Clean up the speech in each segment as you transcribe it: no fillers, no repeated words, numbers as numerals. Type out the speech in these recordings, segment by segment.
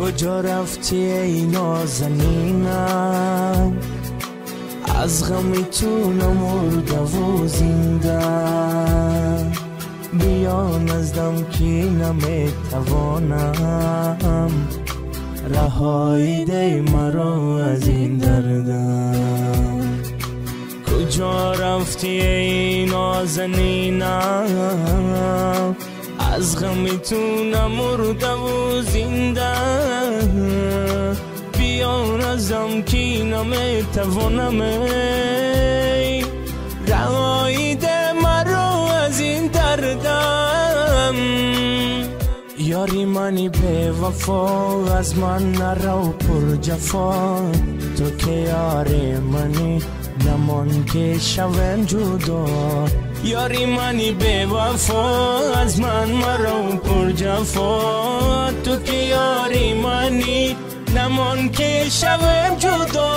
کجا رفتی ای نازنینم؟ از غمی تو نمرده و زنده، بیا نزدم که نمیتوانم، رهایی دی مرا از این دردم. کجا رفتی ای نازنینم؟ از غمی تو نمرده و زنده، بیا نزدم که نمیتوانم، رهایی ده مرا از این دردم. یاری منی به وفا، از من نرو پر جفا، تو که یاری منی نمان که شوم جدا. یاری منی به وفا، از من مرو پر جفا، تو که یاری منی نمان که شوم جدا.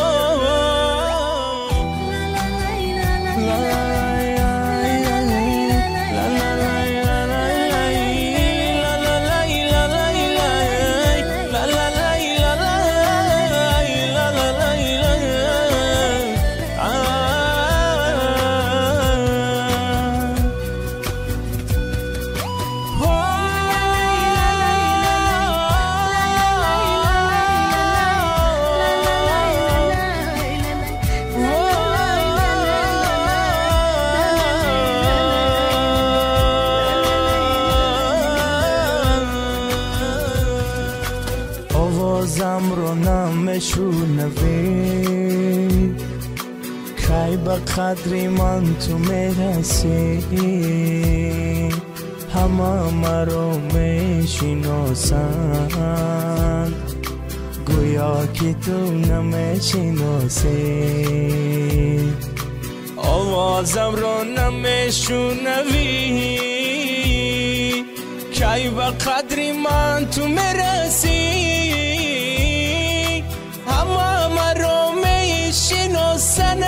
آوازم رو نمیشنوی، کی به قدری من تو میرسی، همه مرا میشناسند، گویا که تو نمیشناسی. آوازم رو نمیشنوی، کی به قدری من تو میرسی، همه مرا میشناسن،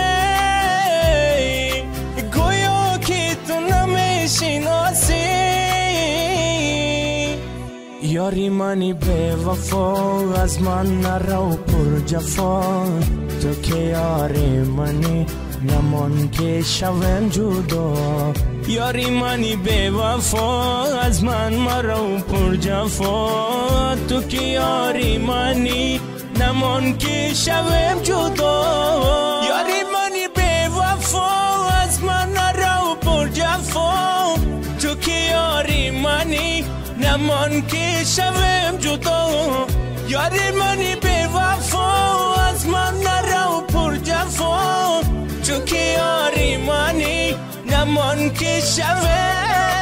گویا که تو نمیشناسی. یاری منی به وفا، از من نرو پر جفا، تو که یاری منی نمان که شوم جدا. یاری منی به وفا، از من مرو پر جفا، تو که یاری منی نمان که شوم جدا. یاری منی به وفا، از من نرو پر جفا، تو که یاری منی نمان که شوم جدا. یاری منی به وفا، از من نرو پر جفا، تو که یاری منی نمان که شوم